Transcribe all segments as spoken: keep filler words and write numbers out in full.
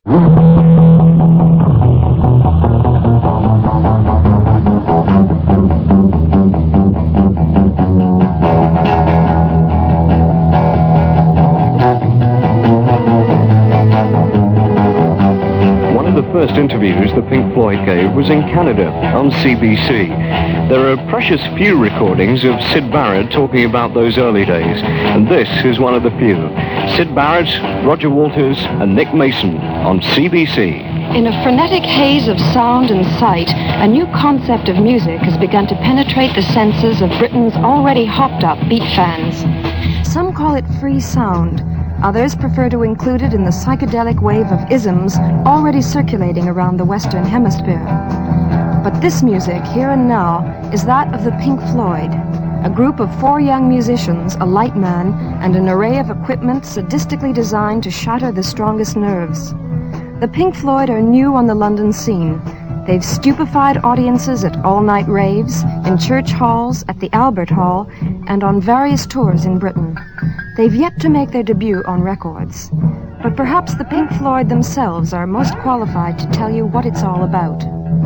First interviews the Pink Floyd gave was in Canada on C B C. There are precious few recordings of Syd Barrett talking about those early days, and this is one of the few. Syd Barrett, Roger Waters and Nick Mason on C B C. In a frenetic haze of sound and sight, a new concept of music has begun to penetrate the senses of Britain's already hopped-up beat fans. Some call it free sound. Others prefer to include it in the psychedelic wave of isms already circulating around the Western Hemisphere. But this music, here and now, is that of the Pink Floyd, a group of four young musicians, a light man, and an array of equipment sadistically designed to shatter the strongest nerves. The Pink Floyd are new on the London scene. They've stupefied audiences at all-night raves, in church halls, at the Albert Hall, and on various tours in Britain. They've yet to make their debut on records, but perhaps the Pink Floyd themselves are most qualified to tell you what it's all about.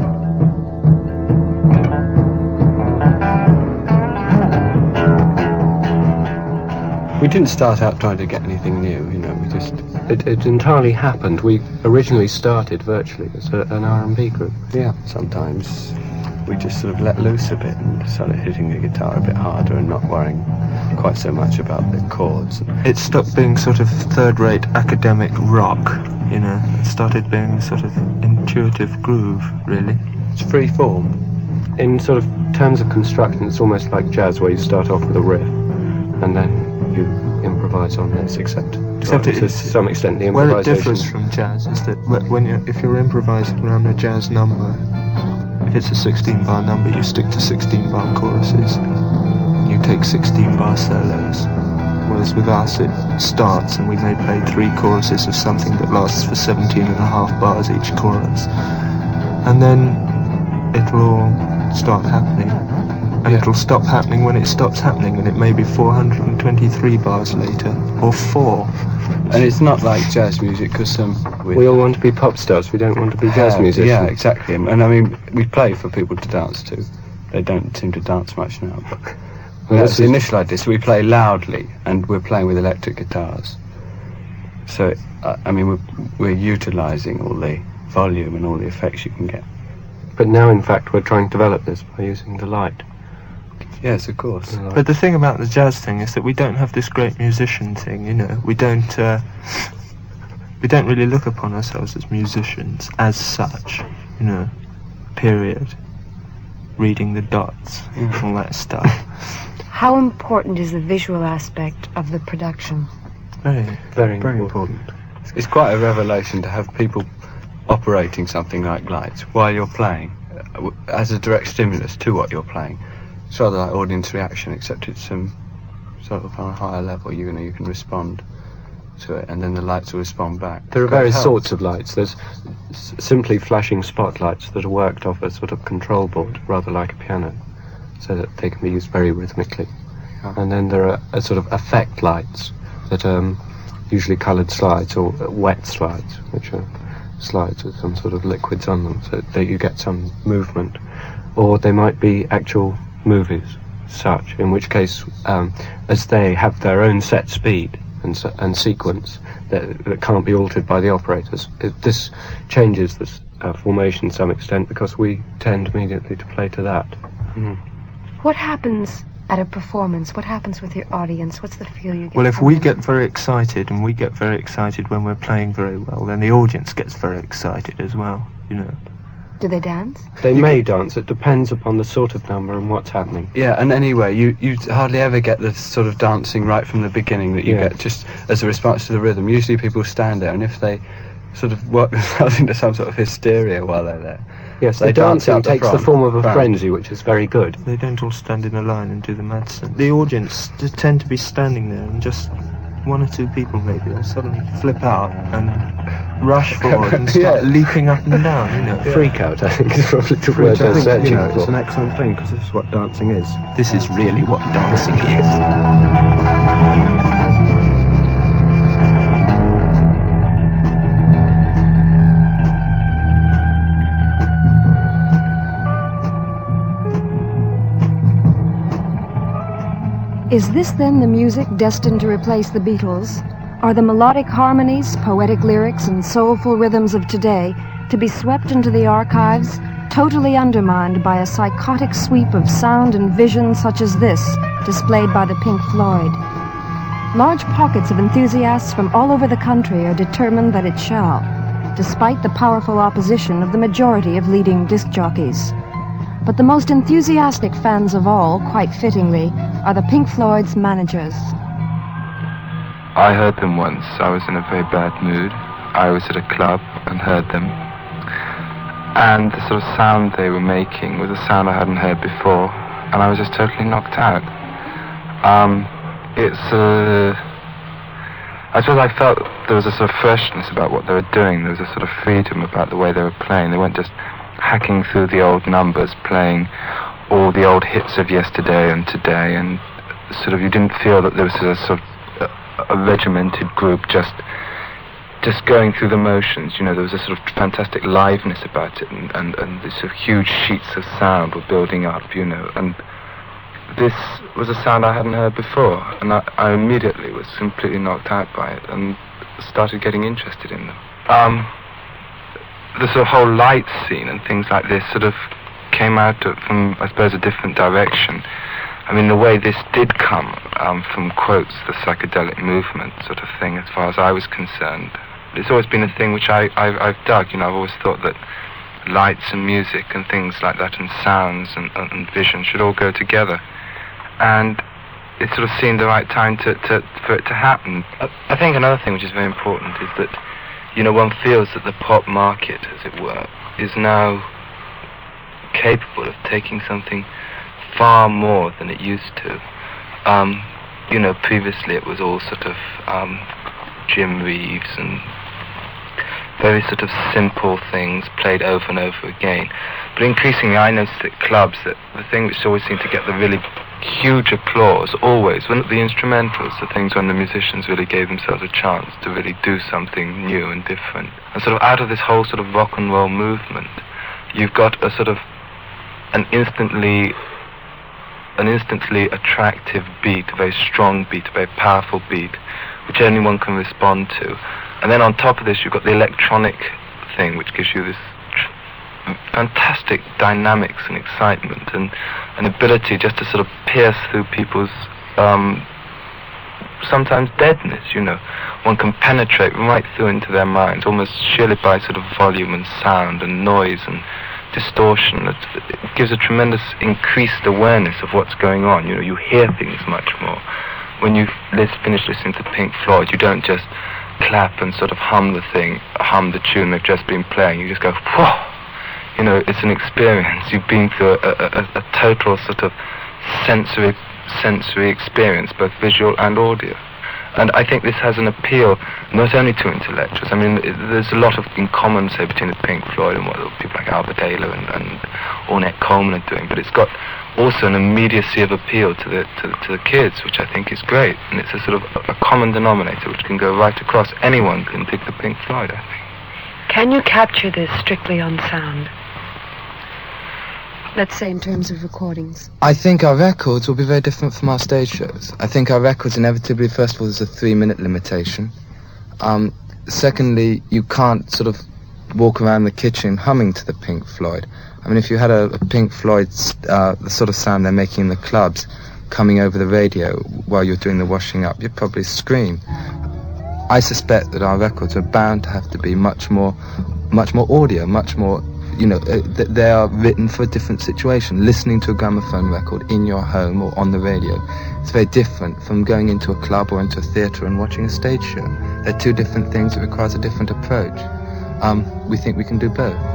We didn't start out trying to get anything new, you know, we just... It, it entirely happened. We originally started virtually as a, an R and B group. Yeah, sometimes we just sort of let loose a bit and started hitting the guitar a bit harder and not worrying quite so much about the chords. It stopped being sort of third-rate academic rock, you know. It started being sort of intuitive groove, really. It's free form. In sort of terms of construction, it's almost like jazz, where you start off with a riff and then you improvise on this, except, except well, it, to some extent the improvisation... Well, it differs from jazz, is that when you're, if you're improvising around a jazz number, if it's a sixteen bar number, you stick to sixteen bar choruses. You take sixteen bar solos. Whereas with us, it starts and we may play three choruses of something that lasts for seventeen and a half bars each chorus. And then it'll all start happening. And yeah. It'll stop happening when it stops happening, and it may be four hundred twenty-three bars later, or four. And it's not like jazz music, because um, we all want to be pop stars, we don't want to be jazz uh, musicians. Yeah, exactly. And I mean, we play for people to dance to. They don't seem to dance much now, but well, that's the initial idea. So we play loudly, and we're playing with electric guitars. So, uh, I mean, we're, we're utilising all the volume and all the effects you can get. But now, in fact, we're trying to develop this by using the light. Yes, of course. But the thing about the jazz thing is that we don't have this great musician thing, you know. We don't, uh, we don't really look upon ourselves as musicians as such, you know, period. Reading the dots, mm. all that stuff. How important is the visual aspect of the production? Very, very, very important. important. It's quite a revelation to have people operating something like lights while you're playing, uh, as a direct stimulus to what you're playing. It's rather like audience reaction, except it's um, sort of on a higher level. You know, you can respond to it, and then the lights will respond back. There are various sorts of lights. There's s simply flashing spotlights that are worked off a sort of control board, rather like a piano, so that they can be used very rhythmically. Oh. And then there are a sort of effect lights that are um, usually coloured slides or uh, wet slides, which are slides with some sort of liquids on them, so that you get some movement. Or they might be actual movies, such, in which case, um, as they have their own set speed and, and sequence that, that can't be altered by the operators, it, this changes the uh, formation to some extent, because we tend immediately to play to that. Mm. What happens at a performance? What happens with your audience? What's the feel you get? Well, if we get very excited, and we get very excited when we're playing very well, then the audience gets very excited as well, you know. Do they dance? They you may dance. It depends upon the sort of number and what's happening. Yeah, and anyway, you, you hardly ever get the sort of dancing right from the beginning that you yeah. get just as a response to the rhythm. Usually people stand there, and if they sort of work themselves into some sort of hysteria while they're there. Yes, they the dancing the takes front, the form of a front. frenzy, which is very good. They don't all stand in a line and do the Madsen. The audience just tend to be standing there, and just one or two people maybe will suddenly flip out and rush forward and start yeah. leaping up and down, you know. Yeah. Freak out, I think, is probably the word they're searching you know, for. It's an excellent thing, because this is what dancing is. This is really what dancing is. Is this then the music destined to replace the Beatles? Are the melodic harmonies, poetic lyrics, and soulful rhythms of today to be swept into the archives, totally undermined by a psychotic sweep of sound and vision such as this, displayed by the Pink Floyd? Large pockets of enthusiasts from all over the country are determined that it shall, despite the powerful opposition of the majority of leading disc jockeys. But the most enthusiastic fans of all, quite fittingly, are the Pink Floyd's managers. I heard them once. I was in a very bad mood. I was at a club and heard them. And the sort of sound they were making was a sound I hadn't heard before, and I was just totally knocked out. Um, it's uh, I suppose I felt there was a sort of freshness about what they were doing. There was a sort of freedom about the way they were playing. They weren't just hacking through the old numbers, playing all the old hits of yesterday and today, and sort of you didn't feel that there was a sort of a, a regimented group just just going through the motions. You know, there was a sort of fantastic liveness about it, and, and, and these sort of huge sheets of sound were building up, you know, and this was a sound I hadn't heard before, and I, I immediately was completely knocked out by it and started getting interested in them. Um, the sort of whole light scene and things like this sort of came out of, from, I suppose, a different direction. I mean, the way this did come um, from quotes, the psychedelic movement sort of thing, as far as I was concerned, it's always been a thing which I, I've, I've dug. You know, I've always thought that lights and music and things like that, and sounds and, and, and vision should all go together. And it sort of seemed the right time to, to, for it to happen. I, I think another thing which is very important is that, you know, one feels that the pop market, as it were, is now capable of taking something far more than it used to. Um, you know, previously it was all sort of um, Jim Reeves and very sort of simple things played over and over again. But increasingly I noticed at clubs that the thing which always seemed to get the really huge applause, always, weren't the instrumentals, the things when the musicians really gave themselves a chance to really do something new and different. And sort of out of this whole sort of rock and roll movement, you've got a sort of an instantly an instantly attractive beat, a very strong beat, a very powerful beat, which anyone can respond to. And then on top of this, you've got the electronic thing, which gives you this tr- fantastic dynamics and excitement and an ability just to sort of pierce through people's um, sometimes deadness, you know. One can penetrate right through into their minds, almost sheerly by sort of volume and sound and noise and distortion. It, it gives a tremendous increased awareness of what's going on. You know, you hear things much more. When you finish listening to Pink Floyd, you don't just clap and sort of hum the thing, hum the tune they've just been playing. You just go, whoa! You know, it's an experience. You've been through a, a, a, a total sort of sensory, sensory experience, both visual and audio. And I think this has an appeal not only to intellectuals. I mean, it, there's a lot of in common, say, between the Pink Floyd and what people like Albert Ayler and, and Ornette Coleman are doing, but it's got also an immediacy of appeal to the, to, to the kids, which I think is great. And it's a sort of a, a common denominator which can go right across. Anyone can pick the Pink Floyd, I think. Can you capture this strictly on sound? Let's say in terms of recordings. I think our records will be very different from our stage shows. I think our records inevitably, first of all, there's a three-minute limitation. Um, secondly, you can't sort of walk around the kitchen humming to the Pink Floyd. I mean, if you had a, a Pink Floyd, uh, the sort of sound they're making in the clubs, coming over the radio while you're doing the washing up, you'd probably scream. I suspect that our records are bound to have to be much more, much more audio, much more, you know, uh, th- they are written for a different situation. Listening to a gramophone record in your home or on the radio, it's very different from going into a club or into a theatre and watching a stage show. They're two different things. It requires a different approach. Um, we think we can do both.